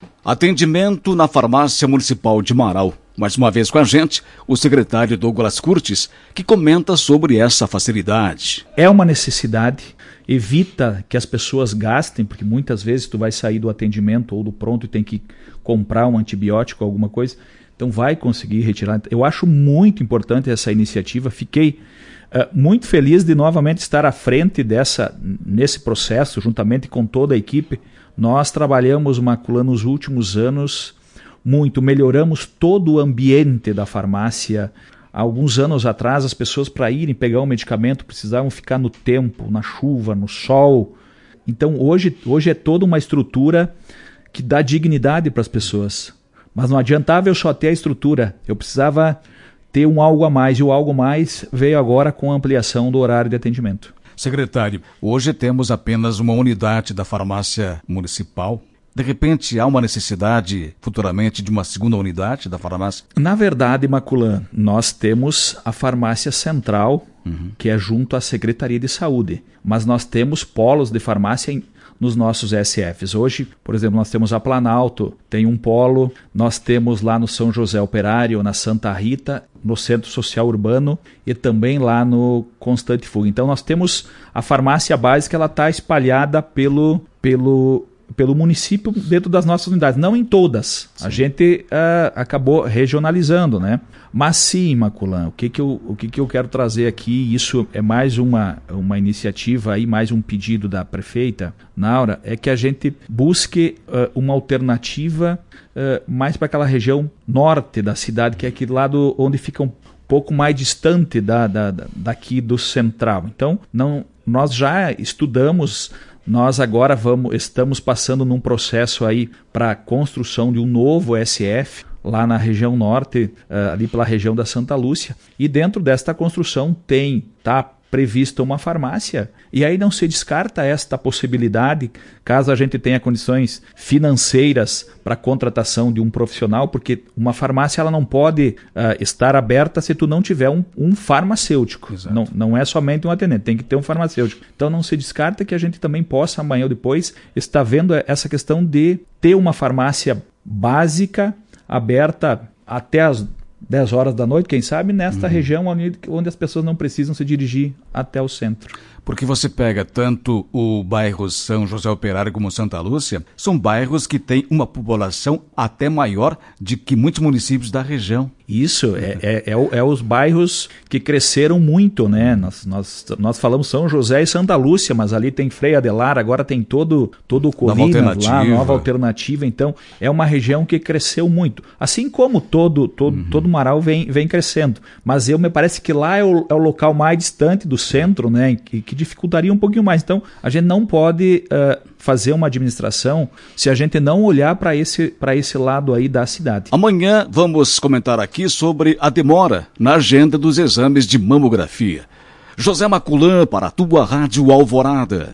Atendimento na farmácia municipal de Marau. Mais uma vez com a gente, o secretário Douglas Curtis, que comenta sobre essa facilidade. É uma necessidade, evita que as pessoas gastem, porque muitas vezes tu vai sair do atendimento ou do pronto e tem que comprar um antibiótico, alguma coisa, então vai conseguir retirar. Eu acho muito importante essa iniciativa, fiquei muito feliz de novamente estar à frente nesse processo, juntamente com toda a equipe. Nós trabalhamos, Maculan, nos últimos anos muito, melhoramos todo o ambiente da farmácia. Há alguns anos atrás, as pessoas para irem pegar um medicamento precisavam ficar no tempo, na chuva, no sol. Então hoje é toda uma estrutura que dá dignidade para as pessoas. Mas não adiantava eu só ter a estrutura, eu precisava ter um algo a mais, e o algo a mais veio agora com a ampliação do horário de atendimento. Secretário, hoje temos apenas uma unidade da farmácia municipal. De repente, há uma necessidade futuramente de uma segunda unidade da farmácia? Na verdade, Maculan, nós temos a farmácia central, que é junto à Secretaria de Saúde. Mas nós temos polos de farmácia nos nossos SFs. Hoje, por exemplo, nós temos a Planalto, tem um polo, nós temos lá no São José Operário, na Santa Rita, no Centro Social Urbano e também lá no Constante Fuga. Então nós temos a farmácia básica, ela está espalhada pelo município dentro das nossas unidades, não em todas. Sim. A gente acabou regionalizando, né? Mas sim, Maculan, o que eu quero trazer aqui, isso é mais uma iniciativa, aí, mais um pedido da prefeita Naura, é que a gente busque uma alternativa mais para aquela região norte da cidade, que é aquele lado onde fica um pouco mais distante daqui do central. Então, nós já estudamos. Nós agora estamos passando num processo aí para a construção de um novo SF lá na região norte, ali pela região da Santa Lúcia. E dentro desta construção está prevista uma farmácia. E aí não se descarta esta possibilidade, caso a gente tenha condições financeiras para a contratação de um profissional, porque uma farmácia ela não pode estar aberta se tu não tiver um farmacêutico. Não é somente um atendente, tem que ter um farmacêutico. Então não se descarta que a gente também possa, amanhã ou depois, estar vendo essa questão de ter uma farmácia básica aberta até as 10 horas da noite, quem sabe, nesta região onde as pessoas não precisam se dirigir até o centro. Porque você pega tanto o bairro São José Operário como Santa Lúcia, são bairros que têm uma população até maior de que muitos municípios da região. Isso, é os bairros que cresceram muito, né? Nós falamos São José e Santa Lúcia, mas ali tem Frei Adelar, agora tem todo o Colinas lá, nova alternativa. Então, é uma região que cresceu muito. Assim como todo Marau vem crescendo. Mas me parece que lá é o local mais distante do centro, né? Que dificultaria um pouquinho mais. Então, a gente não pode fazer uma administração se a gente não olhar para esse lado aí da cidade. Amanhã vamos comentar aqui sobre a demora na agenda dos exames de mamografia. José Maculan para a tua Rádio Alvorada.